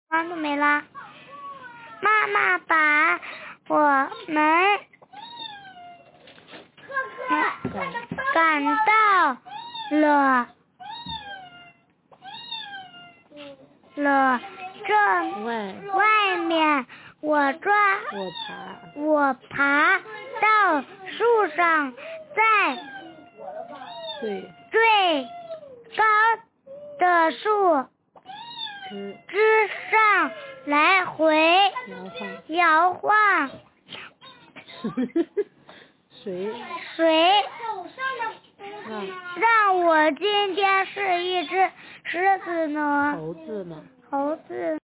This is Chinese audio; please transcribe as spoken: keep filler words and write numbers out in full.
完了没啦？妈妈把我们赶到了了这外外面，我抓我爬我爬到树上，在最最高的树枝枝上来回摇晃， 摇晃， 谁谁让让我今天是一只狮子呢？ 猴子呢？ 猴子。